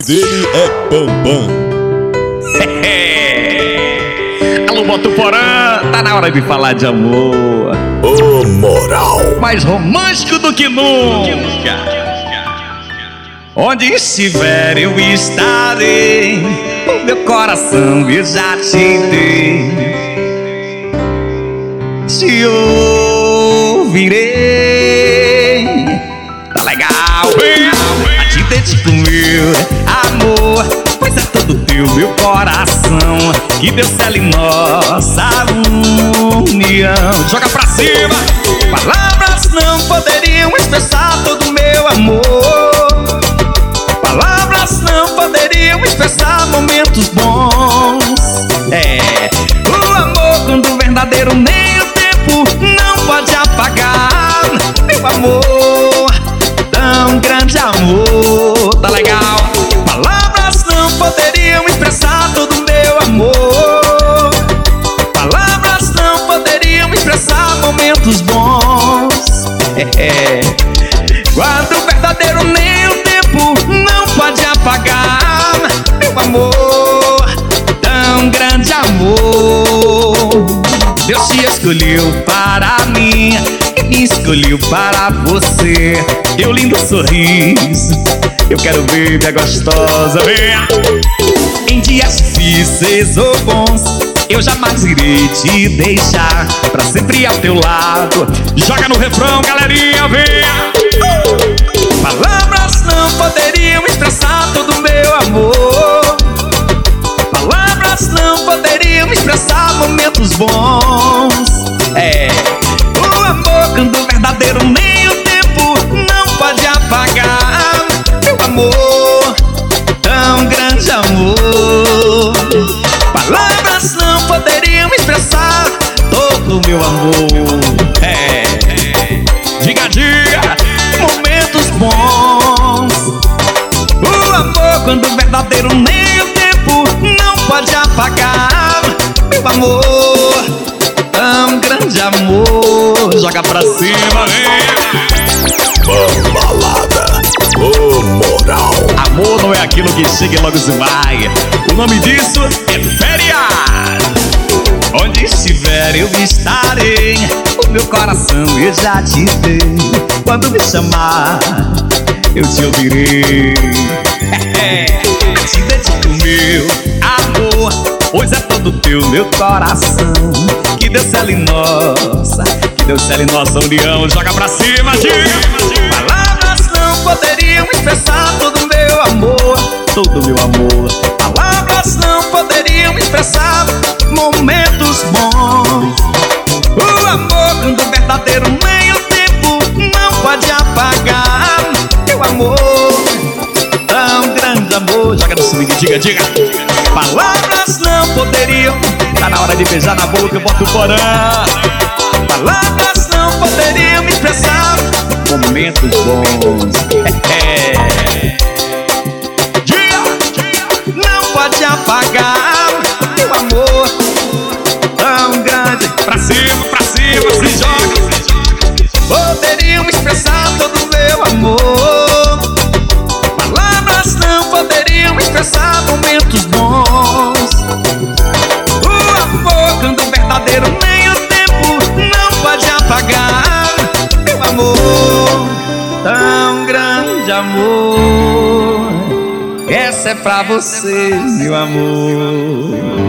dele é Bambam. Alô, Botuporã, tá na hora de falar de amor. Ô moral, Mais romântico do que nunca. Onde estiver eu estarei, o meu coração eu já te dei. Te ouvirei. Tá legal, vem. A te dedico meu amor, pois é todo teu meu coração, que Deus cele nossa união. Joga pra cima. Palavras não poderiam expressar todo o meu amor. Palavras não poderiam expressar momentos bons. O amor quando verdadeiro nem o tempo não pode apagar. Meu amor, tão grande amor. Tá legal? Palavras não poderiam expressar todo o meu amor. Palavras não poderiam expressar momentos bons. Quando o verdadeiro nem o tempo não pode apagar. Meu amor, tão grande amor. Deus te escolheu para mim e me escolheu para você. Teu lindo sorriso, eu quero ver, minha gostosa, venha. Em dias difíceis ou bons, eu jamais irei te deixar, pra sempre ao teu lado. Joga no refrão, galerinha, venha. Palavras não poderiam expressar todo o meu amor. Palavras não poderiam expressar momentos bons. O amor quando verdadeiro nem o tempo não pode apagar. Meu amor, tão grande amor. Palavras não poderiam expressar todo o meu amor. Diga, diga, momentos bons. O amor quando verdadeiro nem o tempo não pode apagar. Meu amor, tão grande amor. Joga pra cima, vem. Bambalada, ô moral. Amor não é aquilo que chega e logo se vai. O nome disso é férias. Onde estiver eu estarei, o meu coração eu já te dei. Quando me chamar, eu te ouvirei. Te dedico meu amor, pois é todo teu meu coração, que Deus cele nossa, que Deus cele nossa união. Joga pra cima, diga. Palavras não poderiam expressar todo o meu amor. Todo o meu amor. Palavras não poderiam expressar momentos bons. O amor quando verdadeiro nem o tempo não pode apagar. Meu amor, tão grande amor. Joga no swing, diga, diga. Palavras não poderiam. Tá na hora de beijar na boca, eu boto o porã. Palavras não poderiam expressar momentos bons. Diga, não pode apagar. Meu amor, tão grande. Pra cima, se joga. Poderiam expressar todo o meu amor. Palavras não poderiam expressar momentos bons. O amor quando verdadeiro nem o tempo não pode apagar. Meu amor, tão grande amor. Essa é pra você, meu amor.